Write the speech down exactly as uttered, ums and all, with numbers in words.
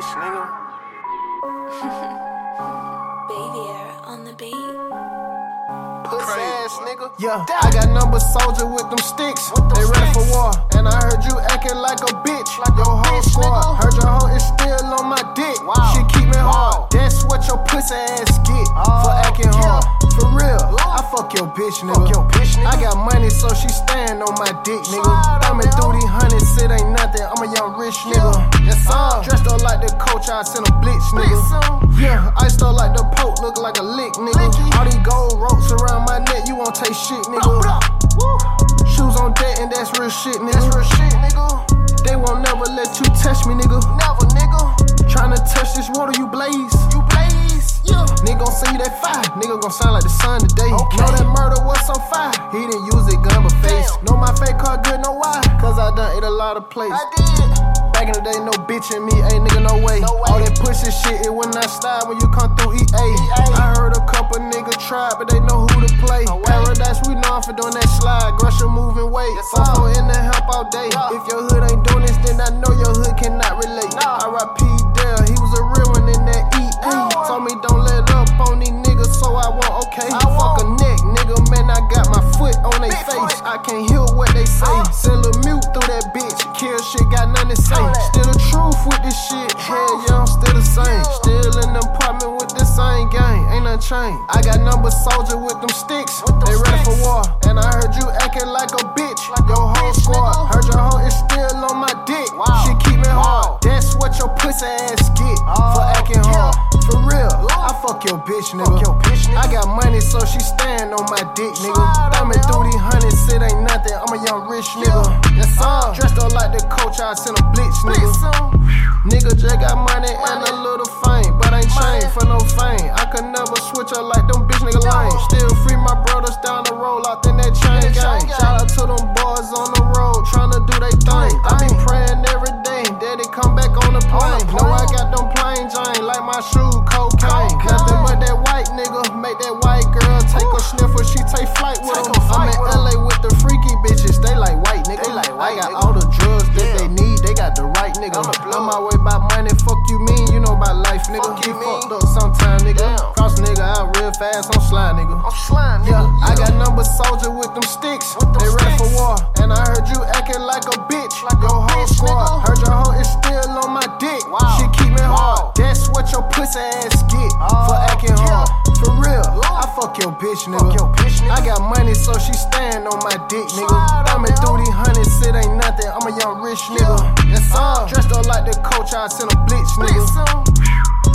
bitch, nigga. Bavier on the beat. Pussy ass nigga. Yeah, I got number soldier with them sticks. With them they ready sticks. for war. And I heard you acting like a bitch. Like your a whole bitch, squad. nigga. Heard your hoe is still on my dick. Wow. She keep me Wow. hard. That's what your pussy ass get Oh, for acting yeah. hard. For real, Yeah. I fuck your bitch, nigga. Fuck your bitch, nigga. I got money, so she stand on my dick, nigga. Slide on Thumbing me, through hoe. these hundreds, it ain't nothing. I'm a young rich nigga. Yes, sir. Uh, dressed up like the coach, I send a blitz, nigga. Blitz him. Yeah, iced up like the Pope, look like a lick, nigga. Licky. All these gold ropes around my neck, you won't take shit, nigga. Blah, blah. Woo. Shoes on deck, and that's real shit, nigga. That's real shit, nigga. They won't never let you touch me, nigga. Never, nigga. Tryna touch this water, you blaze. You blaze. Yeah. Nigga gon' send you that fire. Nigga gon' sound like the sun today. Okay. Know that murder was on fire. He didn't use it, gun but face. Damn. Know my fake car good, know why? Cause I done ate a lot of plates. I did. Back in the day, no bitch in me, ain't nigga, no way. No way. All that pussy shit, it will not slide when you come through E A. E A. I heard a couple niggas try, but they know who to play. No way. Paradise, we known for doing that slide. Grusha moving weight. Yes, Fuck sir. for in the help all day. Yeah. If your hood ain't doing this, then I know your hood cannot relate. Nah. R I P Dale, he was a real one in that E A. Real one. Told me don't let up on these niggas, so I won't, okay. I Fuck a won't. neck, nigga, man, I got my foot on they Big face. foot. I can't hear what they say. Uh. Sell a mute through that bitch. Kill shit, got nothing to say. All that. Still the truth with this shit. Hell yeah, I'm still the same. Yeah. Still in the apartment with the same gang. Ain't nothing changed. I got number soldier with them sticks. With them they ready for sticks. war. And I heard you acting like a bitch. Like your a whole bitch, squad. nigga. Heard your hoe is still on my dick. Wow. She keep me Wow. hard. That's what your pussy ass get Oh, for acting yeah. hard. For real, Yeah. I fuck your bitch, nigga. Fuck your bitch, nigga. I got money, so she stand on my dick, nigga. Slide on Thumbing me, through hoe. these hundreds, it ain't nothing. I'm a young rich nigga. Yes, sir. Uh, dressed up like the coach, I send a blitz, nigga. Blitz him. Nigga just got money and a little fame, but ain't chained Money. for no fame. I could never switch up like them bitch nigga lame. Still free my brothers down the road, locked in that chain That gang. chain gang. Shout out to them boys on the road, tryna do they thing. they I be thing. praying every day, daddy come back on the plane. plane. Know I got them plain Jane, like my shoe cocaine. Cocaine. Nothing but that white nigga, make that white girl take Ooh. a sniffer, she take flight with Take him. a I'm flight in with L A with the freaky bitches, they like white nigga. They like white I got nigga. all the drugs that Yeah. they need, they got the right nigga. I'm a plug. I'm my way by money, fuck you mean, you know about life, nigga. Fuck you Get mean. fucked up sometime, nigga. Damn. Cross nigga out real fast, I'm slime, nigga. I'm slime, nigga. Yeah, I got number soldier with them sticks. With them they ready for sticks. war. And I heard you acting like a bitch. Like a your whole bitch, squad. nigga. Heard your hoe is still on my dick. Wow. She keep me Wow. hard. That's what your pussy ass get Oh, for acting yeah. hard. For real, Yeah. I fuck your bitch, nigga. Fuck your bitch, nigga. I got money, so she stand on my dick, nigga. Slide on Thumbing me, through hoe. these hundreds, it ain't nothing. I'm a young rich nigga. Yes, sir. Uh, dressed up like the coach, I send a blitz, nigga. Blitz him.